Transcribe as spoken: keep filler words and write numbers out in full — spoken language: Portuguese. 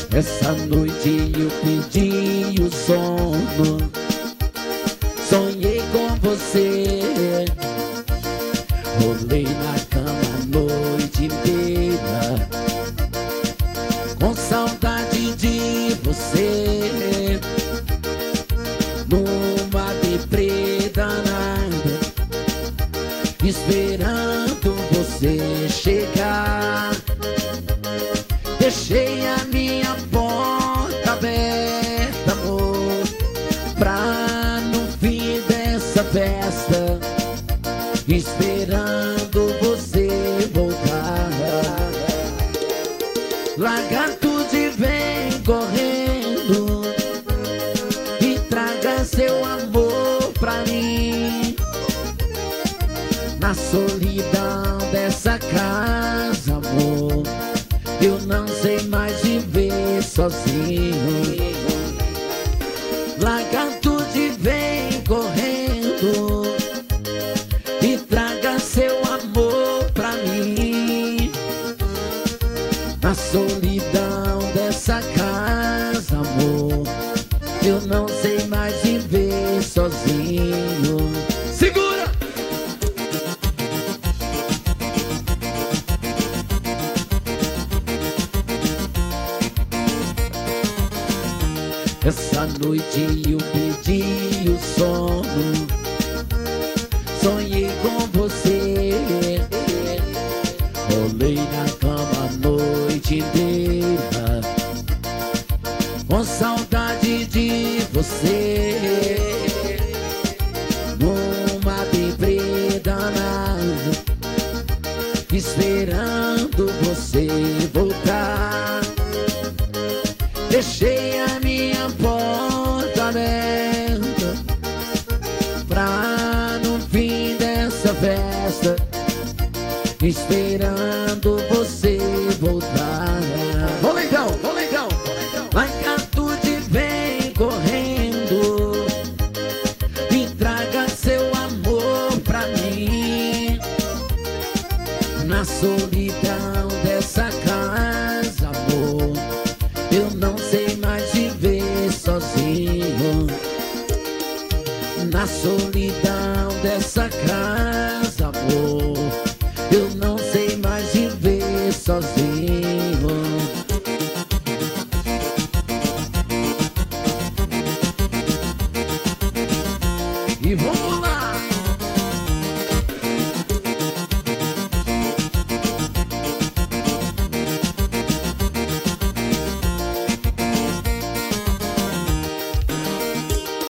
Essa noite eu pedi o sono, sonhei com você, rolei na cama a noite inteira, com saudade de você, numa deprê danada, esperando você chegar. Deixei a minha porta aberta, amor, pra no fim dessa festa, esperando você voltar. Larga tudo e vem correndo e traga seu amor pra mim. Na solidão dessa casa, amor, eu não sei mais viver sozinho. Larga tudo e vem correndo e traga seu amor pra mim. Na solidão dessa casa, amor, eu não sei mais viver sozinho. Segura! Essa noite eu pedi o sono, sonhei com você, rolei na cama a noite inteira, com saudade de você, numa deprê danada, esperando você voltar. Deixei a minha porta aberta pra no fim dessa festa, esperando você voltar.